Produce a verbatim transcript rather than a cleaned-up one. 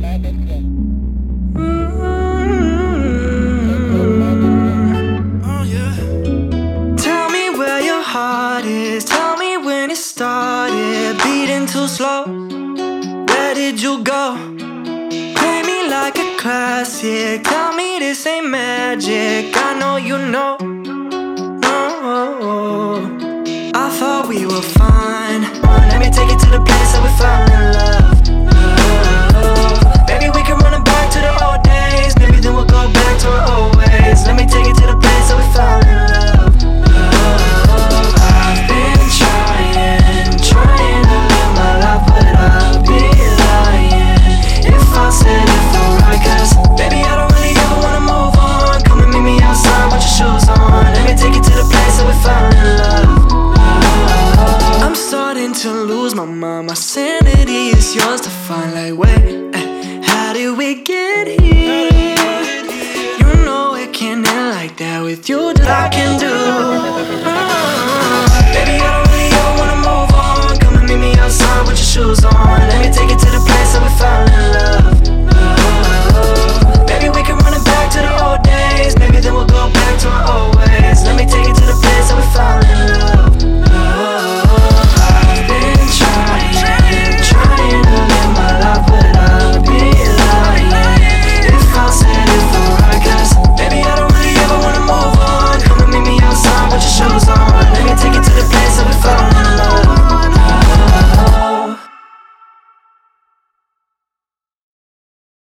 Oh yeah. Tell me where your heart is. Tell me when it started beating too slow. Where did you go? Play me like a classic. Tell me this ain't magic. I know you know. No, I thought we were fine. Let me take you to the place that we found in love.